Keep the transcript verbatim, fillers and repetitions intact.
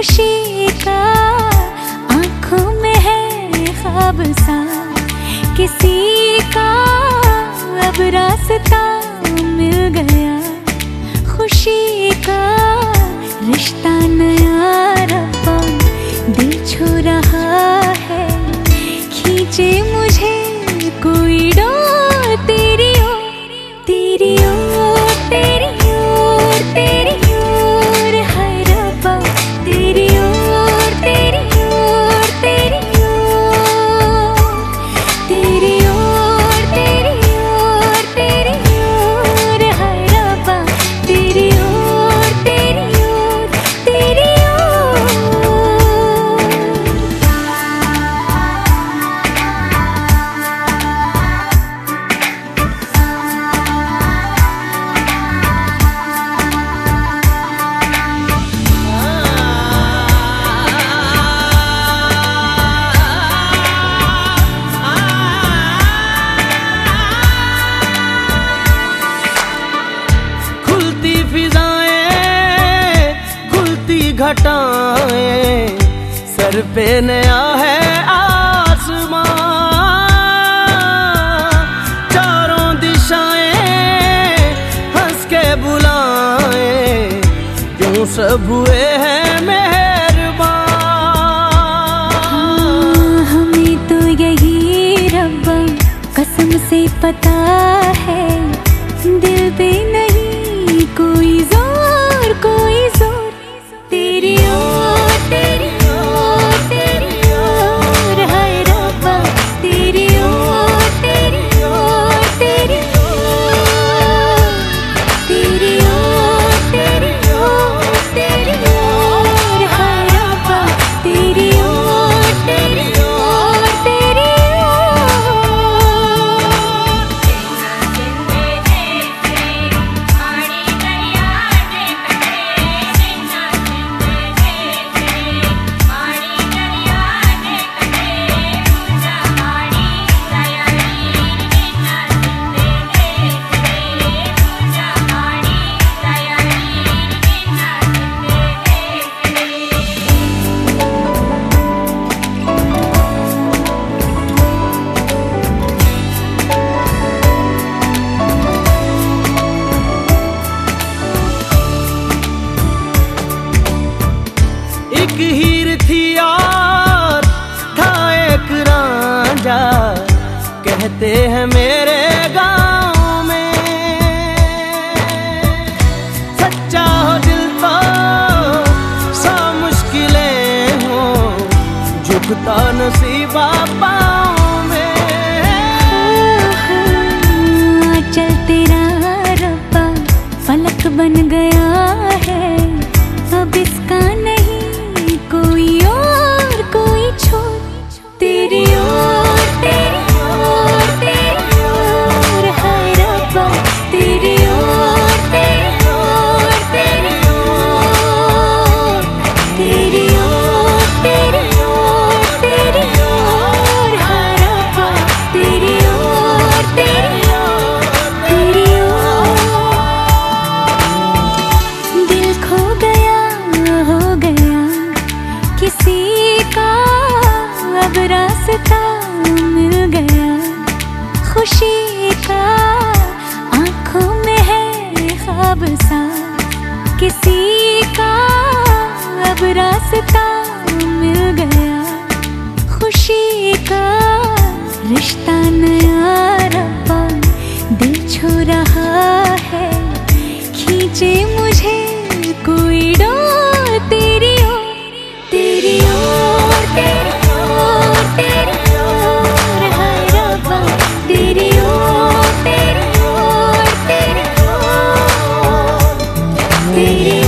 खुशी का आंखों में है ख्वाब सा, किसी का अब रास्ता मिल गया। खुशी का रिश्ता नया रब्बा दिल छू रहा है, खींचे मुझे कोई डोर तेरी ओर, तेरी ओर, तेरी ओर, तेरी ओर है रब्बा, तेरी ओर, तेरी ओर, तेरी ओर, तेरी ओर, तेरी ओर, तेरी ओर है रब्बा, तेरी ओर, तेरी ओर, तेरी घटाएं, सर पे नया है आसमां, चारों दिशाएं हंस के बुलाएं, यूं सब हुए हैं मेहरबान। हाँ, हमें तो यही रब्बा कसम से पता है, दिल पे नहीं कोई जोर, कोई जोर, तेरी ओर, तेरी ओर, तेरी ओर है रब्बा, तेरी ओर, तेरी ओर, तेरी ओर, तेरी ओर, तेरी ओर, तेरी ओर है रब्बा, तेरी ओर, तेरी ओर, तेरी एक हीर थी और था एक रांझा, कहते हैं मेरे गांव में, सच्चा हो दिल तो सौ मुश्किलें हो, झुकता नसीबा पाँव में। चल तेरा रब्बा फलक बन गया है, अब इसका नहीं कोई और, कोई छोर, तेरी ओर, तेरी ओर, तेरी ओर है रब्बा, तेरी ओर, तेरी ओर, तेरी ओर, तेरी ओर, तेरी ओर, तेरी ओर है रब्बा, तेरी ओर, तेरी ओर, तेरी ओर। दिल खो गया, हो गया किसी का अब रास्ता मिल गया। खुशी का आंखों में है ख्वाब सा, किसी का अब रास्ता मिल गया। खुशी का रिश्ता नया रब्बा दिल छू रहा है, खींचे मुझे कोई डोर तेरी ओर, तेरी ओर, तेरी ओर, तेरी ओर है रब्बा, तेरी ओर, तेरी ओर, तेरी ओर, तेरी